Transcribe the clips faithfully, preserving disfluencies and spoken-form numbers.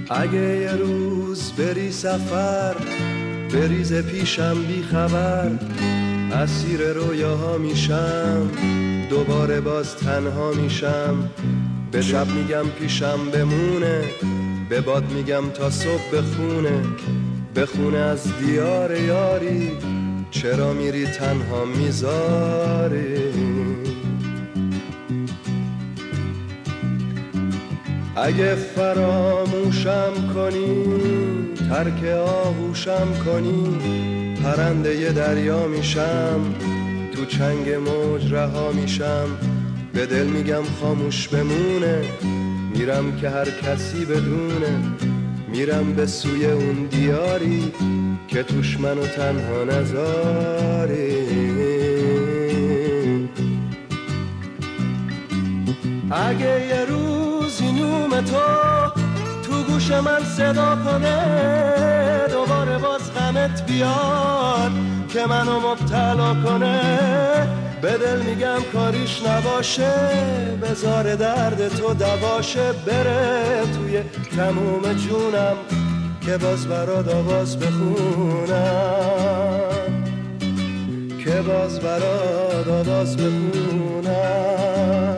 اگه یه روز بری سفر، بریز پیشم بی خبر، اسیر رویاها میشم، دوباره باز تنها میشم. به شب میگم پیشم بمونه، به باد میگم تا صبح بخونه، بخونه از دیار یاری، چرا میری تنها میذاری. اگه فراموشم کنی، ترک آغوشم کنی، پرنده ی دریا میشم، تو چنگ موج رها میشم. به دل میگم خاموش بمونه، میرم که هر کسی بدونه، میرم به سوی اون دیاری که توش منو تنها نذاری. اگه یه روزی نوم تو تو گوش من صدا کنه، دوباره باز غمت بیاد که منو مبتلا کنه، به دل میگم کاریش نباشه، بذار درد تو دواشه، بره توی تموم جونم که باز برات آواز بخونم، که باز برات آواز بخونم.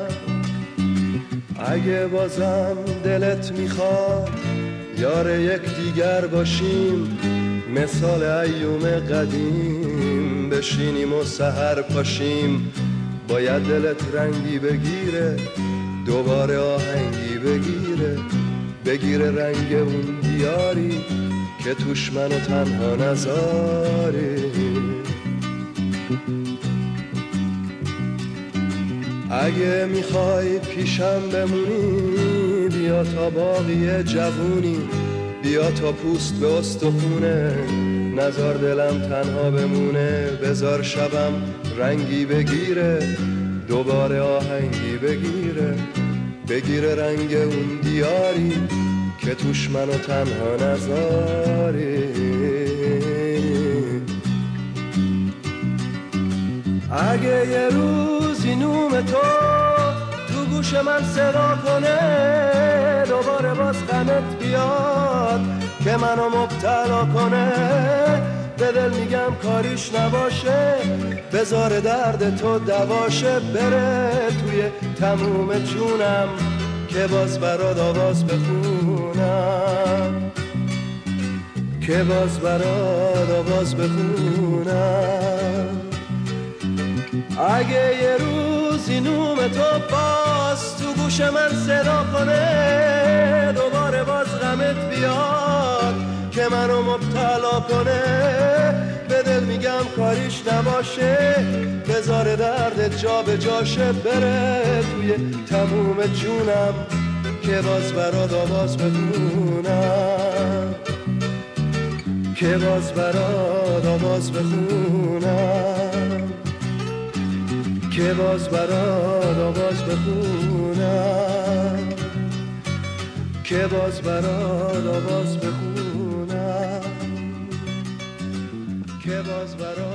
اگه بازم دلت میخواد یار یک دیگر باشیم، مثال ایوم قدیم بشینیم و سحر پاشیم، باید دلت رنگی بگیره، دوباره آهنگی بگیره، بگیره رنگ اون دیاری که توش منو تنها نذاری. اگه میخوای پیشم بمونی، بیا تا باقی جوونی، بیا تا پوست به استخونه، نذار دلم تنها بمونه، بذار شبم رنگی بگیره، دوباره آهنگی بگیره، بگیره رنگ اون دیاری که توش منو تنها نذاری. اگه یه روزی نوم تو تو گوش من صدا کنه، دوباره باز غمت بیاد که منو مبتلا کنه، به دل میگم کاریش نباشه، بذار درد تو دواشه، بره توی تموم جونم که باز برات آواز بخونم، که باز برات آواز بخونم. اگه یه روزی نوم تو باز تو گوش من صدا کنه، دوباره باز غمت بیاد که منو مبتلا کنه، به دل میگم کاریش نباشه، بذار دردت جا به جاشه، بره توی تموم جونم که باز برات آواز بخونم، که باز برات آواز بخونم، که باز برات آواز بخونم، که باز برات آواز بخونم، که باز برات